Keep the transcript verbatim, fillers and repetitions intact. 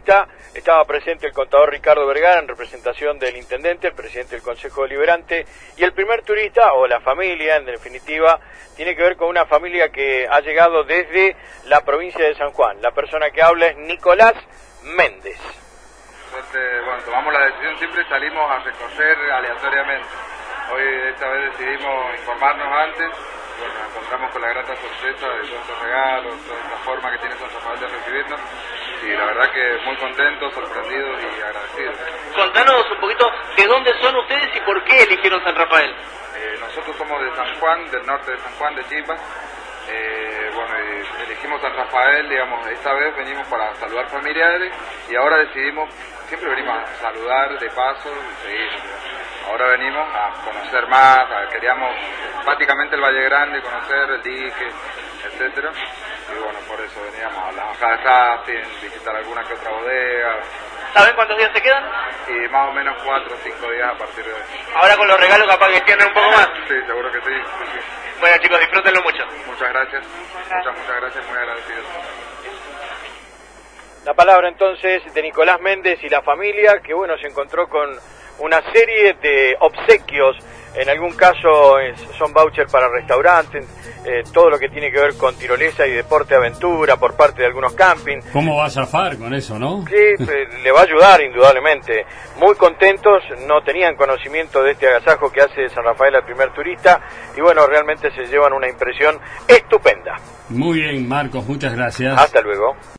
turista. Estaba presente el contador Ricardo Vergara en representación del intendente, el presidente del Consejo Deliberante, y el primer turista, o la familia en definitiva, tiene que ver con una familia que ha llegado desde la provincia de San Juan. La persona que habla es Nicolás Méndez. Entonces, bueno, tomamos la decisión, siempre salimos a recorrer aleatoriamente. Hoy esta vez decidimos informarnos antes, bueno, nos encontramos con la grata sorpresa de todos estos regalos, toda esta forma que tiene San Rafael de recibirnos, y la verdad que muy contentos, sorprendidos y agradecidos. Contanos un poquito de dónde son ustedes y por qué eligieron San Rafael. Eh, nosotros somos de San Juan, del norte de San Juan, de Chipa. Eh, bueno, eh, elegimos San Rafael, digamos, esta vez venimos para saludar familiares y ahora decidimos, siempre venimos a saludar de paso y seguir. Ahora venimos a conocer más, a, queríamos prácticamente el Valle Grande, conocer el dique, etcétera. Y bueno, por eso veníamos a la bajada de rafting, visitar alguna que otra bodega. ¿Saben cuántos días se quedan? Y más o menos cuatro o cinco días a partir de hoy. Ahora con los regalos capaz que extienden un poco más. Sí, seguro que sí. sí, sí. Bueno chicos, disfrútenlo mucho. Muchas gracias, muchas, muchas gracias, muy agradecidos. La palabra entonces de Nicolás Méndez y la familia, que bueno, se encontró con una serie de obsequios, en algún caso es, son vouchers para restaurantes, eh, todo lo que tiene que ver con tirolesa y deporte aventura por parte de algunos campings. ¿Cómo va a zafar con eso, no? Sí, eh, le va a ayudar indudablemente. Muy contentos, no tenían conocimiento de este agasajo que hace San Rafael al primer turista, y bueno, realmente se llevan una impresión estupenda. Muy bien, Marcos, muchas gracias. Hasta luego.